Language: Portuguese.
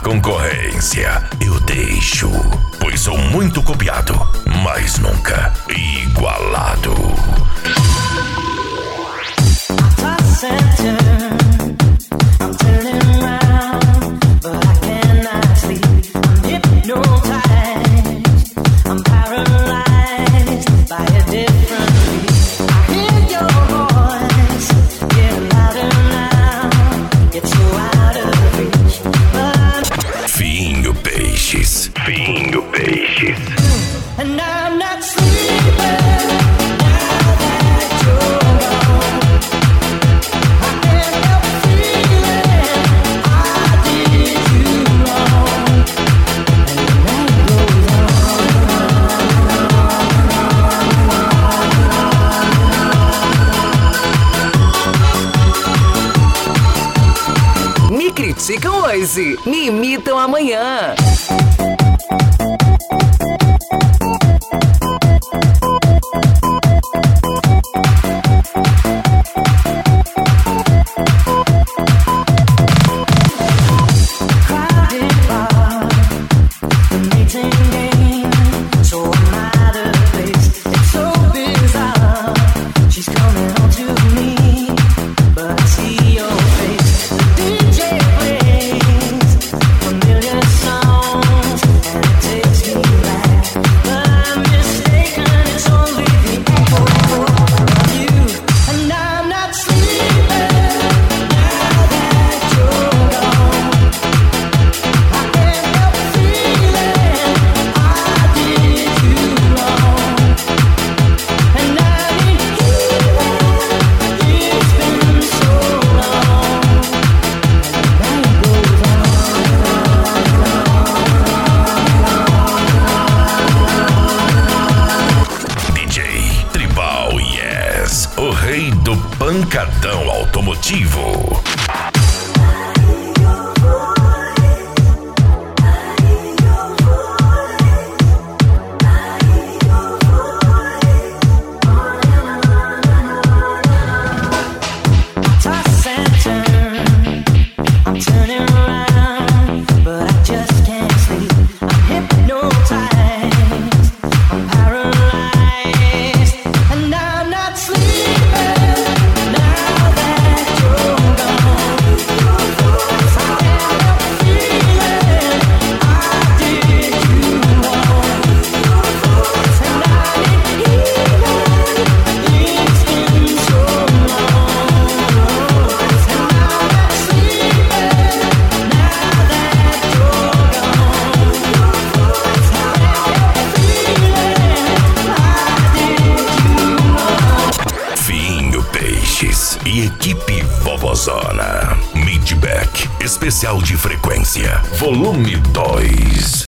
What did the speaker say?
concorrência eu deixo, pois sou muito copiado, mas nunca igualado. Finho Peixes. Finho Peixes. And I'm not sleeping now that you're gone. I can't help feeling I did you wrong. And the night goes on. Me criticam hoje, me imitam amanhã. O rei do pancadão automotivo. E equipe Vovozona. Midback, especial de frequência, volume 2.